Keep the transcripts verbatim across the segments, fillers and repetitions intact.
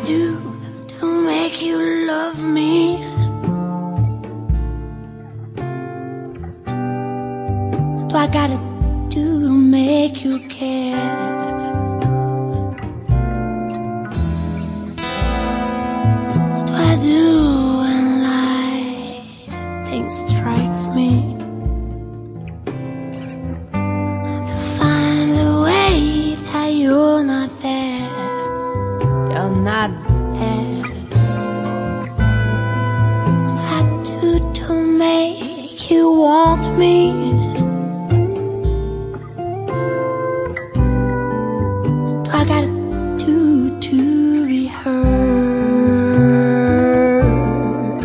do to make you love me? What do I gotta do to make you care? What do I do when lightning strikes me? To find the way that you're not there, you're not there. What do I do to make you want me? I gotta do to be heard.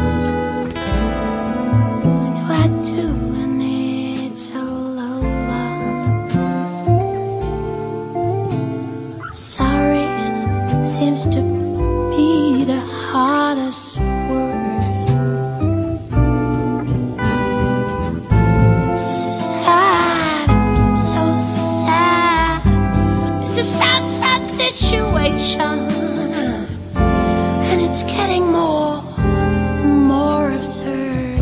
What do I do when it's all over? Sorry seems to be the hardest word. Sad, so sad. It's a sad, sad situation, and it's getting more, more absurd.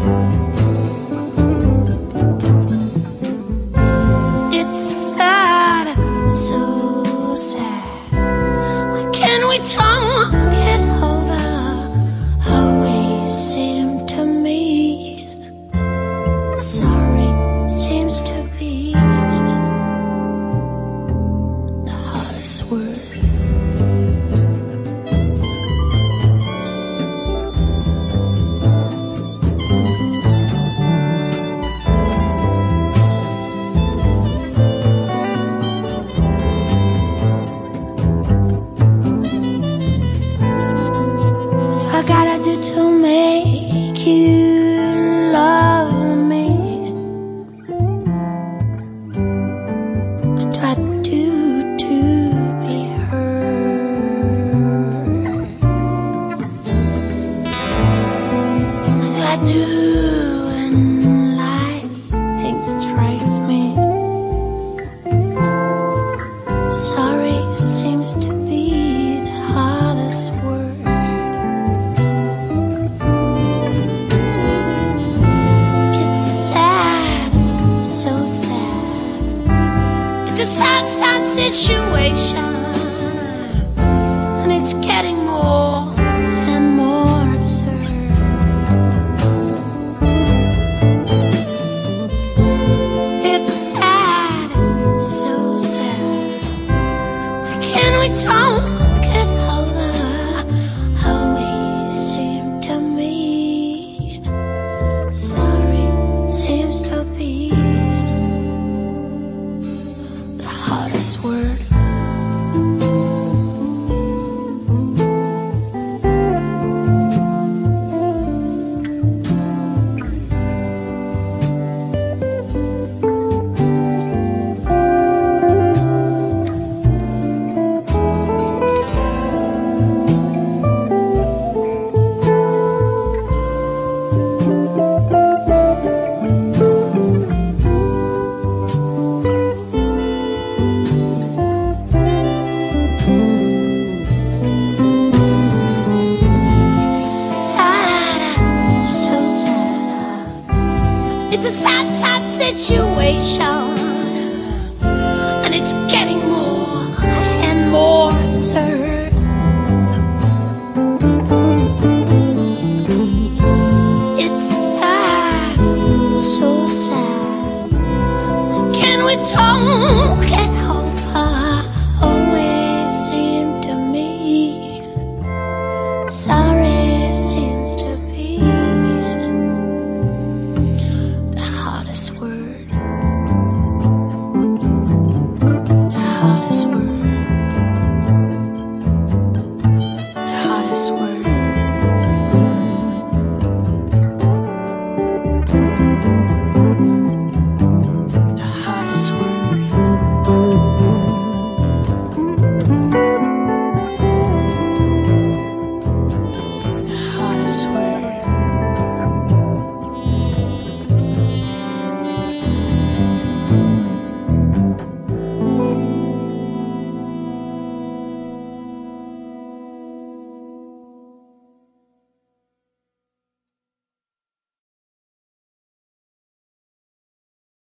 It's sad, so sad. Why can't we talk it over? Always seem to me, sorry seems to be this word. What I gotta do to make you love me? What do I do to be heard? What do I do when lightning strikes me? Sorry seems to be the hardest word. It's sad, so sad. It's a sad, sad situation, and it's getting more and more absurd. It's sad, so sad. Why can't we talk it over? Always seem to me, sorry seems to be the hardest word. It's a sad, sad situation, and it's getting more and more absurd. It's sad, so sad. Can we talk